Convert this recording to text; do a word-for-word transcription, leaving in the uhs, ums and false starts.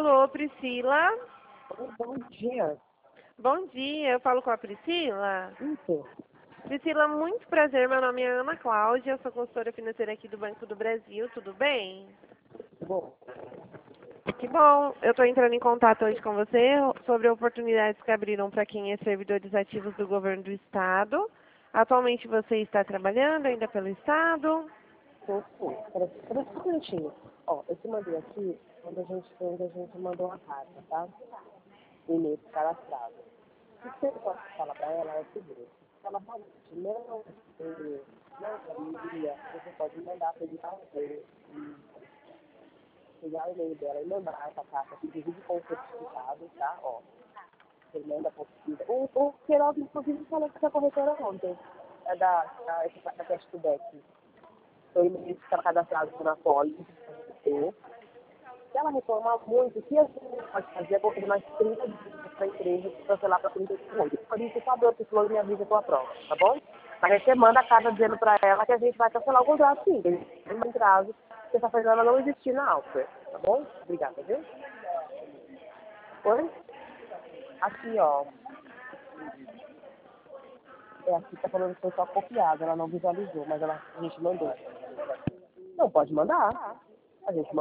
Alô, Priscila? Bom dia. Bom dia, eu falo com a Priscila? Isso. Priscila, muito prazer, meu nome é Ana Cláudia, eu sou consultora financeira aqui do Banco do Brasil, tudo bem? Bom, Que bom, eu estou entrando em contato hoje com você sobre oportunidades que abriram para quem é servidores ativos do governo do Estado. Atualmente você está trabalhando ainda pelo Estado? sim, sim. Espera espera só um minutinho. Ó, eu te mandei aqui quando a gente, quando a gente mandou uma carta, tá? O e-mail cadastrado. O que você pode falar para ela é o seguinte. Se ela fala que não, eh, não sabia, você pode mandar para ele pegar o e-mail dela e mandar essa carta, inclusive com o certificado, tá? Ó, você manda a pesquisa. O, o Queiroz, inclusive, falou que essa corretora ontem é da, da, da Cashback. Foi e-mail que está cadastrado na Poli. Se ela reclamar muito, o que a gente pode fazer é correr mais trinta dias para a empresa e cancelar para trinta segundos. Por isso, por favor, que falou me avisa com a prova, tá bom? Mas você manda a carta dizendo para ela que a gente vai cancelar o contrato, sim. Tem um prazo que essa Fernanda não existir na Alfa, tá bom? Obrigada, viu? Oi? Aqui, ó. É, aqui tá falando que foi só copiado, ela não visualizou, mas ela, a gente mandou. Não, pode mandar. A gente